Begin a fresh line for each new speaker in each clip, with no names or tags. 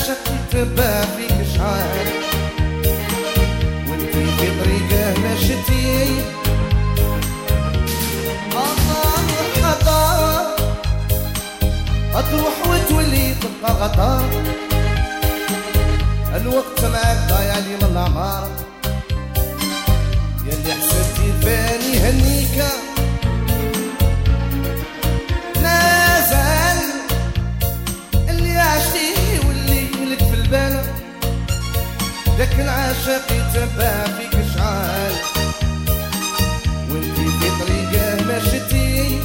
العاشق يتبع فيك شحال وانتي في طريقه مشيتي خطر تروح وتولي تبقى غدار الوقت معاك ضايع لي من العمار ياللي حسبتي فاني هنيكا نازل اللي عشتيه واللي لك في البال ذاك العاشق يتبع فيك شحال وانتي في طريقه مشيتي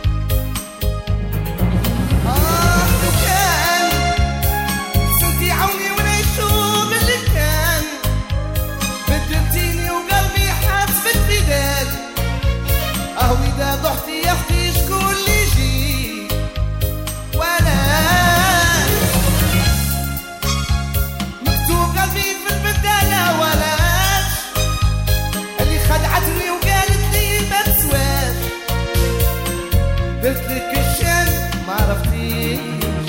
لو كان سنتي عوني ونعيشو باللي كان بدلتيني وقلبي حاس بالفداد إذا ضحتي يا اختي شكون اللي يجي وانا مكتوب قلبي في البداية ولاش اللي خدعتني وقالت لي ما تسواش قلت لك الشان ما عرفتيش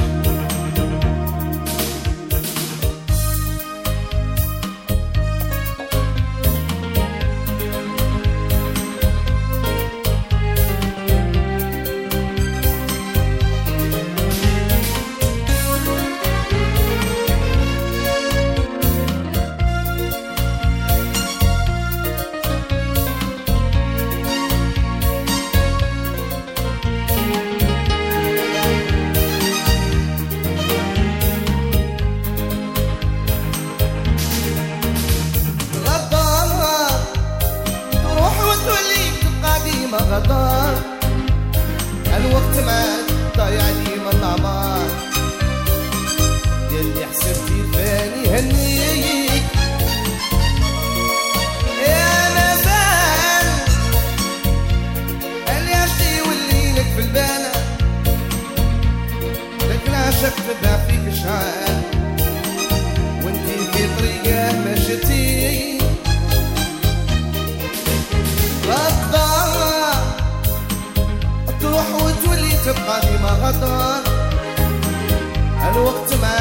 غدار الوقت معاك ضايع لي من العمار ياللي حسبتي فاني هنيك يا مازال اللي عشتي واللي لك في البال لك العشق تبع فيك شحال وانتي في طريقه مشيتي تروح وتولي تبقى ديما غدار الوقت معاك